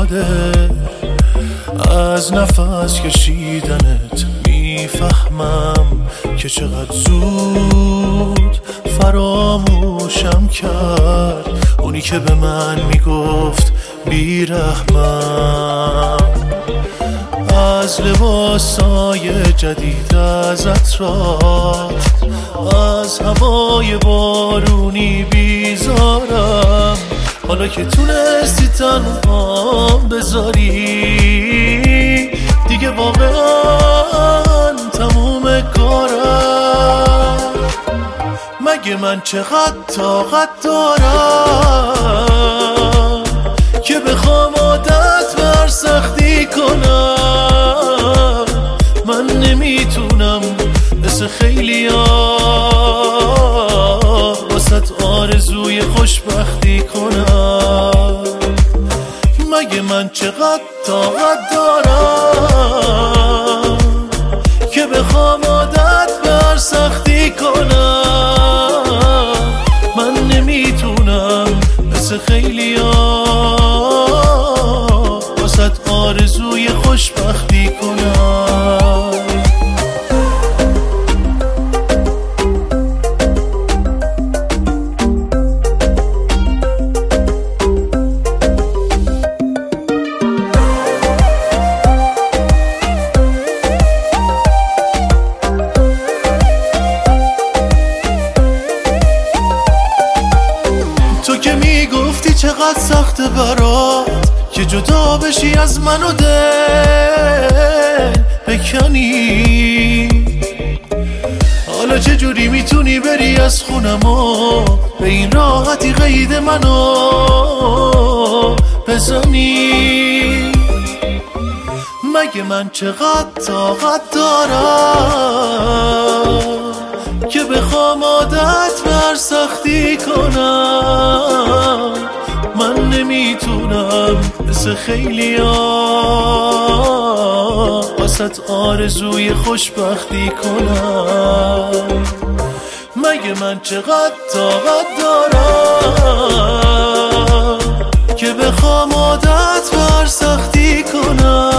زیاده، از نفس کشیدنت میفهمم که چقدر زود فراموشم کرد اونی که به من میگفت بیرحمم. از لباسای جدید ازت رفت، از هوای بارونی بیزارم، حالا که تونستی تنهام بذاری دیگه واقعا تموم کارم. مگه من چقدر طاقت دارم که بخوام عادت بر سختی کنم؟ من نمیتونم مثل خیلیا واسه آرزوی خوشبختی کنم. مگه من چقدر طاقت دارم که بخوام عادت بر سختی کنم؟ من نمیتونم مثل خیلیا واسه آرزوی خوشبختی کنم. تو که میگفتی چقدر سخته برات که جدا بشی از من و دل بکنی، حالا چجوری میتونی بری از خونم و به این راحتی قید منو بزنی؟ مگه من چقدر طاقت دارم که بخوام عادت بر سختی کنم؟ من نمیتونم مثل خیلیا واسه آرزوی خوشبختی کنم. مگه من چقدر طاقت دارم که بخوام عادت بر سختی کنم؟